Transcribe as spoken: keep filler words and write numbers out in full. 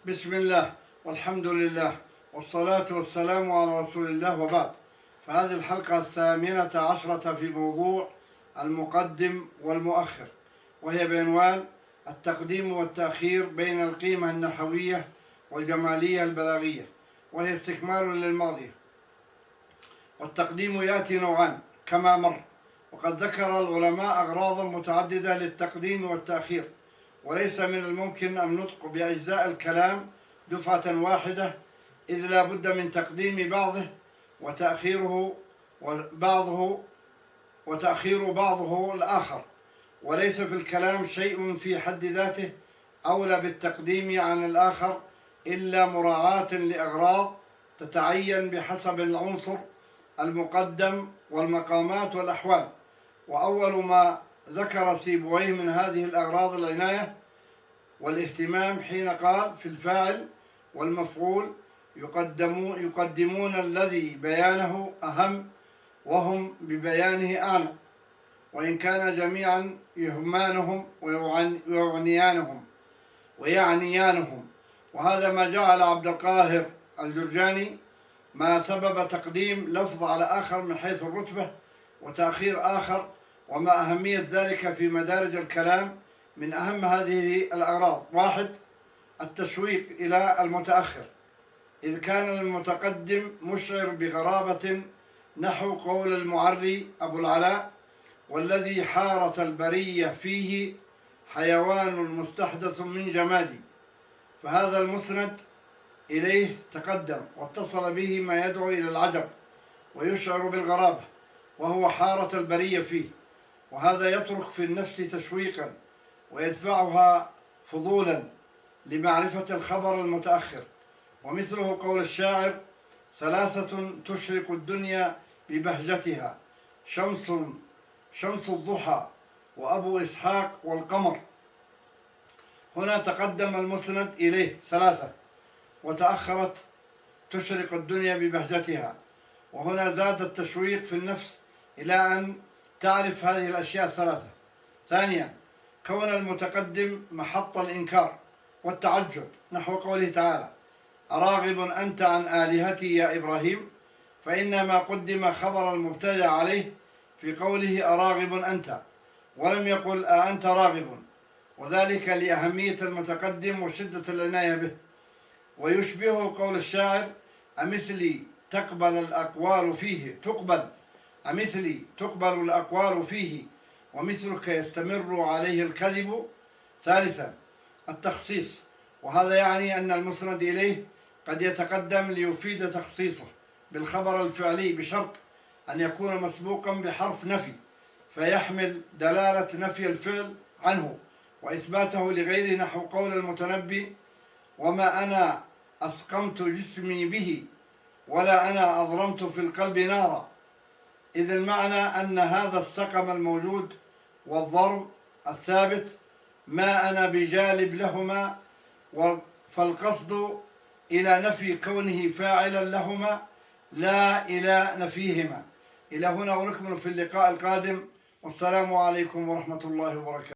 بسم الله والحمد لله والصلاة والسلام على رسول الله، وبعد. فهذه الحلقة الثامنة عشرة في موضوع المقدم والمؤخر، وهي بعنوان التقديم والتأخير بين القيمة النحوية والجمالية البلاغية، وهي استكمال للماضية. والتقديم يأتي نوعان كما مر، وقد ذكر العلماء أغراضا متعددة للتقديم والتأخير، وليس من الممكن النطق بأجزاء الكلام دفعة واحدة، إذ لا بد من تقديم بعضه وتأخيره وبعضه وتأخير بعضه الآخر، وليس في الكلام شيء في حد ذاته أولى بالتقديم عن الآخر إلا مراعاة لأغراض تتعين بحسب العنصر المقدم والمقامات والأحوال. وأول ما ذكر سيبويه من هذه الأغراض العناية والاهتمام، حين قال في الفاعل والمفعول يقدمون, يقدمون الذي بيانه أهم وهم ببيانه أعلم، وإن كان جميعا يهمانهم ويعنيانهم ويعنيانهم وهذا ما جعل عبد القاهر الجرجاني ما سبب تقديم لفظ على آخر من حيث الرتبة وتأخير آخر، وما أهمية ذلك في مدارج الكلام. من أهم هذه الأغراض: واحد، التشويق إلى المتأخر، إذ كان المتقدم مشعر بغرابة، نحو قول المعري أبو العلاء: والذي حارت البرية فيه حيوان مستحدث من جمادي. فهذا المسند إليه تقدم واتصل به ما يدعو إلى العجب ويشعر بالغرابة، وهو حارة البرية فيه، وهذا يترك في النفس تشويقا ويدفعها فضولا لمعرفة الخبر المتأخر. ومثله قول الشاعر: ثلاثة تشرق الدنيا ببهجتها، شمس شمس الضحى وأبو إسحاق والقمر. هنا تقدم المسند إليه ثلاثة، وتأخرت تشرق الدنيا ببهجتها، وهنا زاد التشويق في النفس إلى أن تعرف هذه الأشياء الثلاثة. ثانيا، كون المتقدم محط الإنكار والتعجب، نحو قوله تعالى: أراغب أنت عن آلهتي يا إبراهيم، فإنما قدم خبر المبتدأ عليه في قوله أراغب أنت، ولم يقل أأنت راغب، وذلك لأهمية المتقدم وشدة العناية به. ويشبه قول الشاعر: أمثلي تقبل الأقوال فيه تقبل أمثلي تقبل الأقوال فيه ومثلك يستمر عليه الكذب. ثالثا، التخصيص، وهذا يعني أن المسند إليه قد يتقدم ليفيد تخصيصه بالخبر الفعلي، بشرط أن يكون مسبوقا بحرف نفي فيحمل دلالة نفي الفعل عنه وإثباته لغيره، نحو قول المتنبي: وما أنا أسقمت جسمي به ولا أنا أضرمت في القلب نارا. إذ المعنى أن هذا السقم الموجود والضرب الثابت ما أنا بجالب لهما، فالقصد إلى نفي كونه فاعلا لهما لا إلى نفيهما. إلى هنا ونكمل في اللقاء القادم، والسلام عليكم ورحمة الله وبركاته.